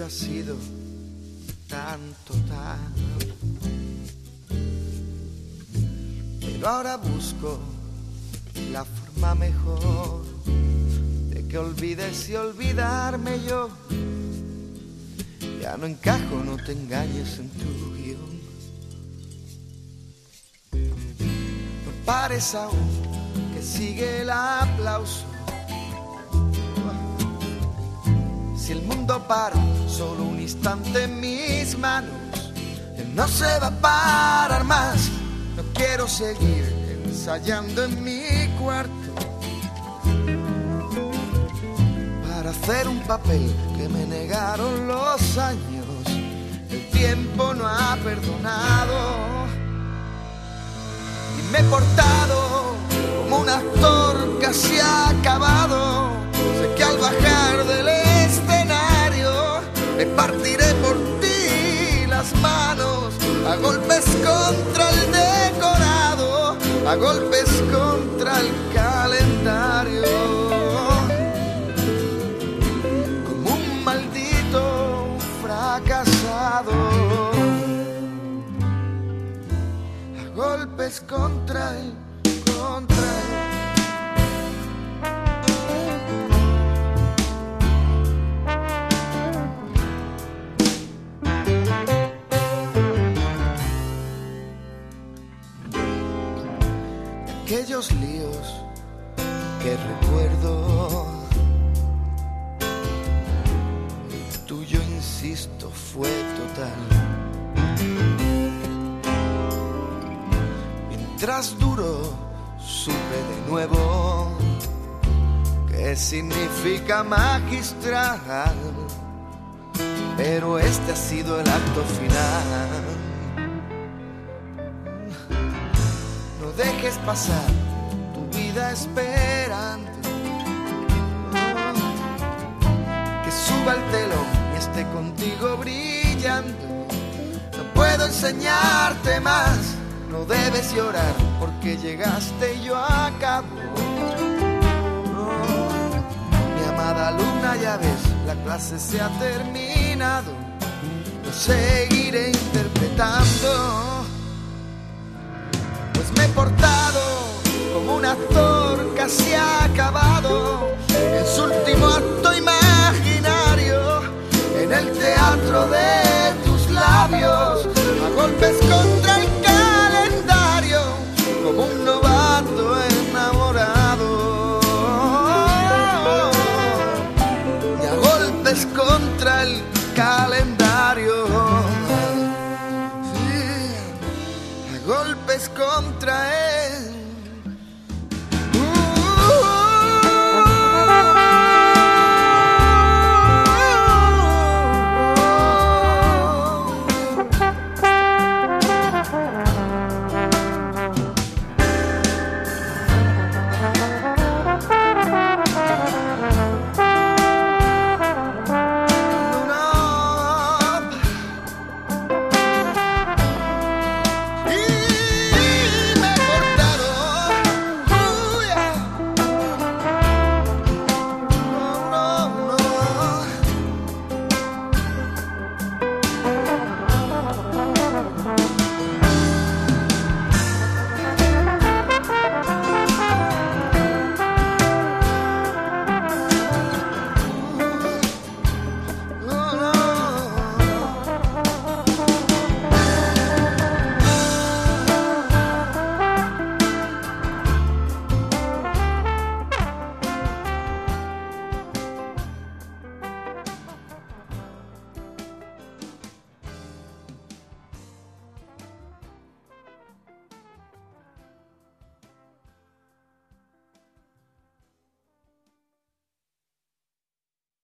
tuyo ha sido tan total. Pero ahora busco la forma mejor de que olvides y olvidarme yo. Ya no encajo, no te engañes en tu guión. No pares aún, que sigue el aplauso. Si el mundo para solo un instante en mis manos, él no se va a parar más. No quiero seguir ensayando en mi cuarto para hacer un papel que me negaron los años. El tiempo no ha perdonado y me he portado como un actor casi acabado. Sé que al bajar del escenario me partiré por ti las manos a golpes contra el decorado, a golpes contra el calendario. Como un maldito fracasado, a golpes contra el aquellos líos que recuerdo. El tuyo, insisto, fue total. Mientras duró, supe de nuevo qué significa magistral. Pero este ha sido el acto final. No dejes pasar tu vida esperando que suba el telón y esté contigo brillando. No puedo enseñarte más, no debes llorar porque llegaste y yo acabo. Mi amada alumna, ya ves, la clase se ha terminado. No seguiré interpretando, pues me he portado como un actor casi acabado en su último acto imaginario, en el teatro de tus labios, a golpes contra el calendario, como un novato enamorado, y a golpes contra el calendario. Golpes contra él.